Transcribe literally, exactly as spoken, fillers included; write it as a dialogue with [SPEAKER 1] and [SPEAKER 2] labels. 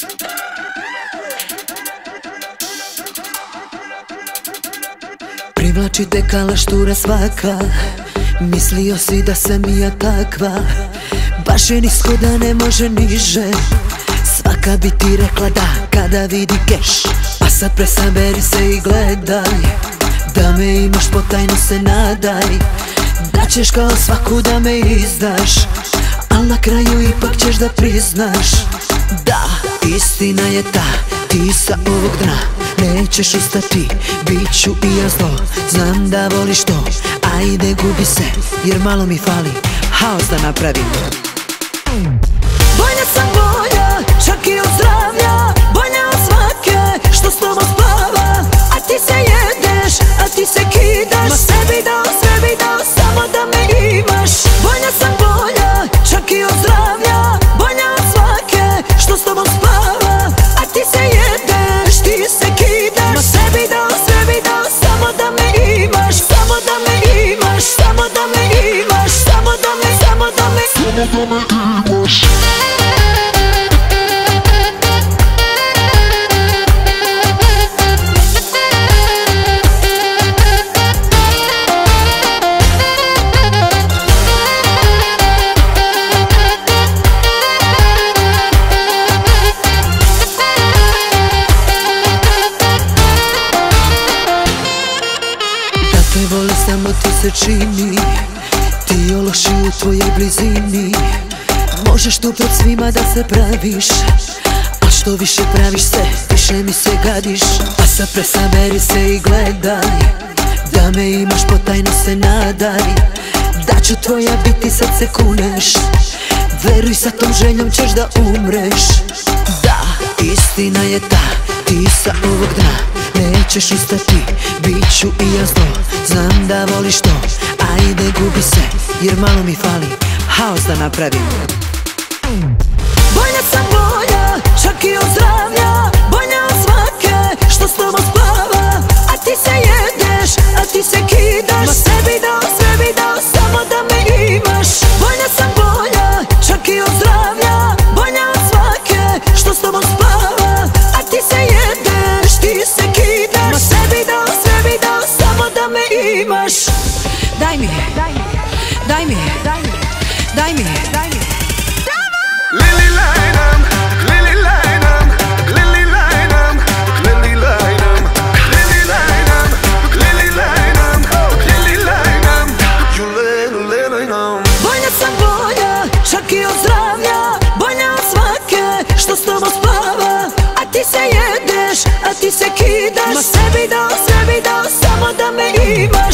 [SPEAKER 1] Privlači te kalaštura svaka, mislio si da sam i ja takva. Baš je nisko da ne može niže, svaka bi ti rekla da kada vidi keš. A sad presaberi se i gledaj, da me imaš potajno se nadaj. Da ćeš kao svaku da me izdaš, al na kraju ipak ćeš da priznaš. Da, istina je ta, ti sa ovog dna nećeš ustati, bit ću i ja zlo. Znam da voliš to, ajde gubi se, jer malo mi fali haos da napravim. Bolja sam bolja, čak i od zdravlja, bolja od svake što s tobom spava. A ti se jedeš, a ti se kidaš, ma sve bi dao, sve bi dao, samo da me imaš. Bolja sam bolja, čak i od zdravlja, bolja od svake što s tobom spava. A ti se jedeš, ti se kidaš, ma sve bi dao, sve bi dao, samo da me imaš. Samo da me imaš, samo da me imaš, samo da me, samo da me, samo da me imaš. Te voli samo ti se čini, ti ološi u tvojoj blizini. Možeš tu pred svima da se praviš, a što više praviš se, više mi se gadiš. A sad presaberi se i gledaj, da me imaš potajno se nadaj. Da ću tvoja biti sad se kuneš, veruj sa tom željom ćeš da umreš. Da, istina je ta, ti sa ovog dna nećeš ustati, bit ću i ja zlo. Znam da voliš to, ajde gubi se, jer malo mi fali haos da napravim. Bolja sam bolja, čak i od zdravlja, bolja od svake što s tobom spava. A ti se jedeš, a ti se kidaš, ma sve bi dao, sve bi dao, samo da me imaš. Bolja sam bolja, čak i od zdravlja, bolja od svake što s tobom spava. A ti se jedeš, ti se kidaš, ma sve bi dao, sve bi dao, samo da me imaš. Daj mi, daj mi, daj mi, daj mi, daj mi, daj mi.
[SPEAKER 2] Lily Lynam, Lily Lynam, Lily Lynam, Lily Lynam, Lily Lynam, Lily Lynam, Lily Lynam, Lily Lynam.
[SPEAKER 1] Bolja sam bolja, čak i od zdravlja, bolja od svake što s tobom spava. A ti se jedeš, a ti se kidaš, ma sve bi dao, sve bi dao, samo da me imaš.